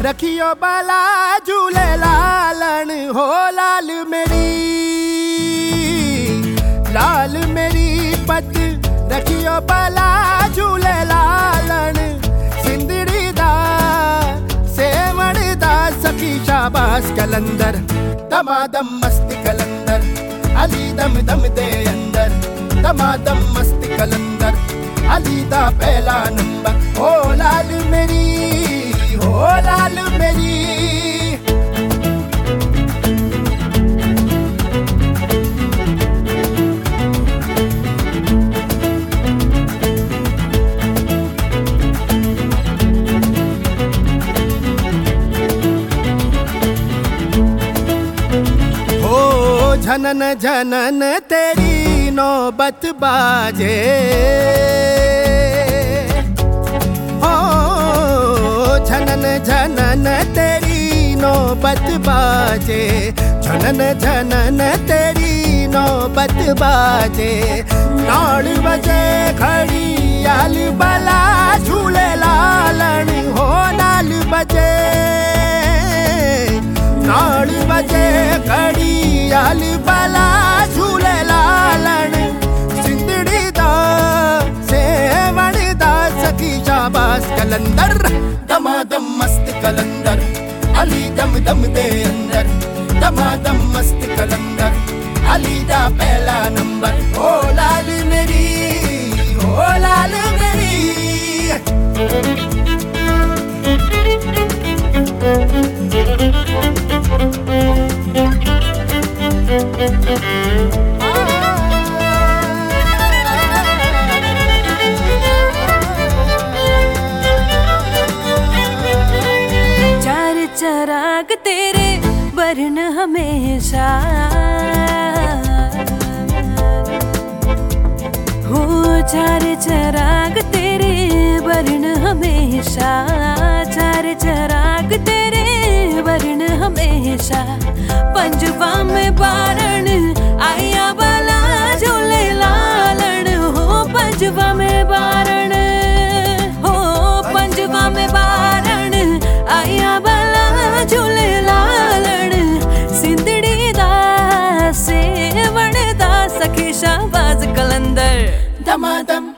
रखियो बाला झूले लालन हो लाल मेरी पत रखियो बाला झूले लालन सिंदड़ी दा सेवण दा सखी शाबाश कलंदर दमादम मस्त कलंदर अली दम दम दे अंदर दमादम मस्त कलंदर अली दा पहला नंबर हो लाल मेरी झनन झनन तेरी नौबत बाजे हो झनन झनन तेरी नौबत बाजे झनन झनन तेरी नौबत बाजे नाल बजे खड़ी आल बला झूले लालन हो नाल बजे नाल बजे खड़ी आल बला झूले लालन सिंदड़ी दा सेवण दा सखी शाबाश कलंदर दमादम मस्त कलंदर अली दम दम दे अंदर दमादम मस्त कलंदर अली दा पहला नंबर ओ लाल मेरी ओ लाल मेरी चार चराग तेरे वर्ण हमेशा हो चार चराग तेरे वर्ण हमेशा चार चराग तेरे वर्ण हमेशा पंजवा में बारण आया बाला झूले लालन हो पंजवा में बारण हो पंजवा में बारण आया बाला झूले लालन सिंदड़ी दा सेवण दा सखी शाबाश कलंदर दमादम